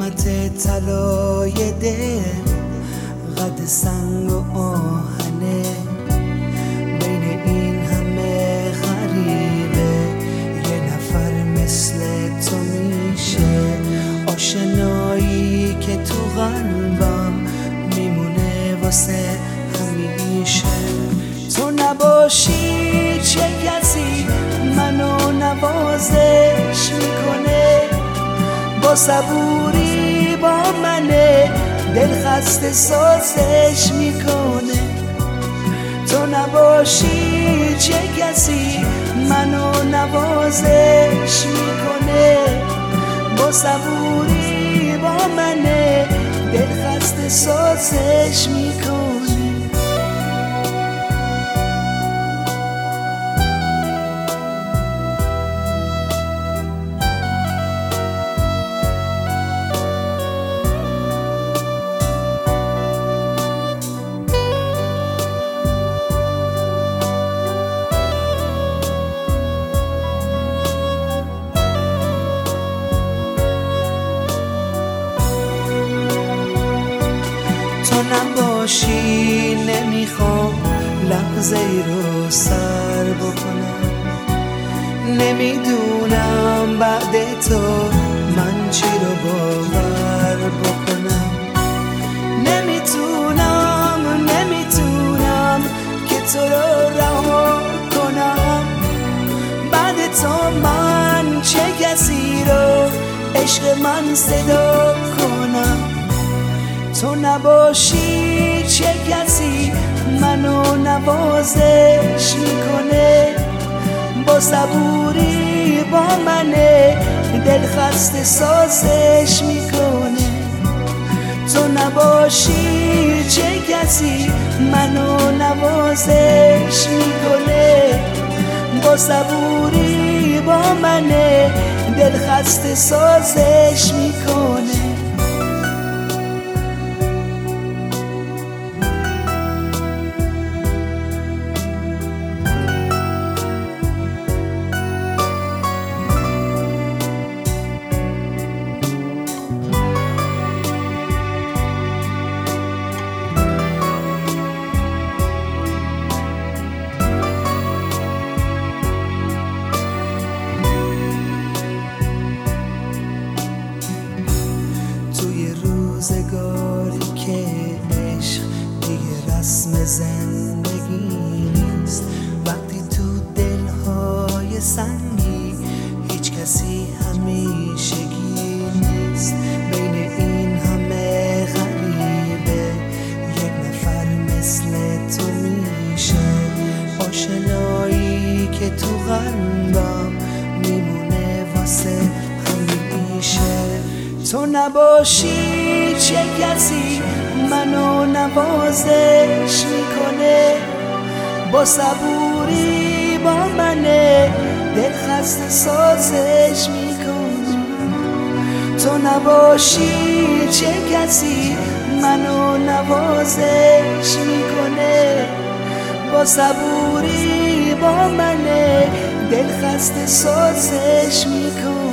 قیمت طلای دل قد سنگ و آهنه، بین این همه غریبه یه نفر مثل تو میشه. آشنایی که تو قلبم میمونه واسه همیشه. تو نباشی چه کسی منو نوازش میکنه، با صبوری با منه دل خسته سازش میکنه. تو نباشی چه کسی منو نوازش میکنه، با صبوری با منه دل خسته سازش میکنه. تو نباشی نمیخوام لحظه ای رو سر بکنم، نمیدونم بعد تو من چی رو باور بکنم. نمیتونم که تو رو رها کنم، بعد تو من چه کسی رو عشق من صدا کنم. تو نباشی چه کسی منو نوازش میکنه، با صبوری با منه دل خسته سازش میکنه. تو نباشی چه کسی منو نوازش میکنه، با صبوری با منه دل خسته سازش میکنه. روزگاری که عشق دیگه رسم زندگی نیست، وقتی تو دلهای سنگی هیچ کسی همیشگی نیست. بین این همه غریبه یک نفر مثل تو میشه. آشنایی که تو قلبم میمونه واسه همیشه. تو نباشی چه کسی منو نوازش میکنه، با صبوری با منه دل خسته سازش میکنه. تو نباشی چه کسی منو نوازش میکنه، با صبوری با منه دل خسته سازش میکنه.